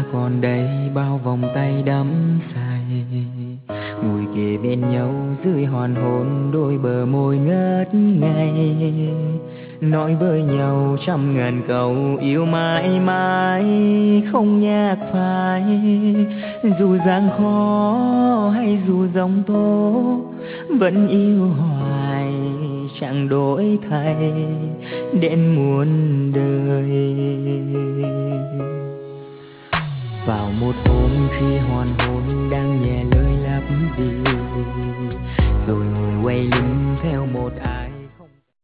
còn đây bao vòng tay đắm say, ngồi kề bên nhau dưới hoàng hôn, đôi bờ môi ngất ngây, nói với nhau trăm ngàn câu yêu mãi mãi không nhắc phai. Dù gian khó hay dù giông tố vẫn yêu hoài chẳng đổi thay đến muôn đời. Vào một hôm khi hoàn hôn đang nhẹ lời lấp đi, rồi ngồi quay lưng theo một ai